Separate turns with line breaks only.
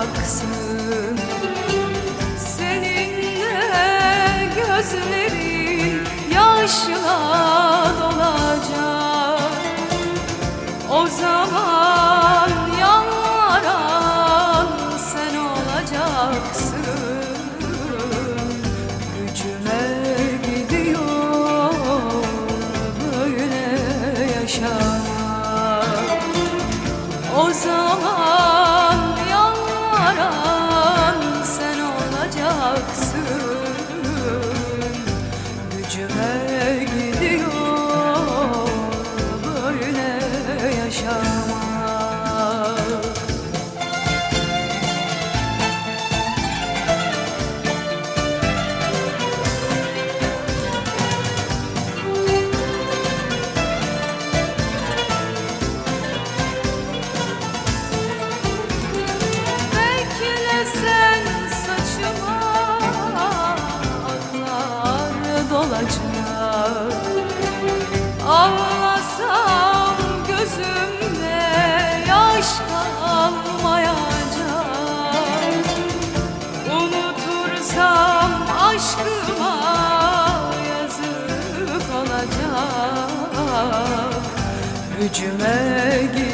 olacaksın. Senin de gözlerin yaşla dolacak. O zaman yalvaran sen olacaksın. Gücüme gidiyor böyle yaşamak. O zaman yalvaran sen olacaksın. Gücüme gidiyor böyle yaşamak. Sen saçıma aklar dolacak. Ağlasam gözümde yaş kalmayacak. Unutursam aşkıma yazık olacak. Gücüme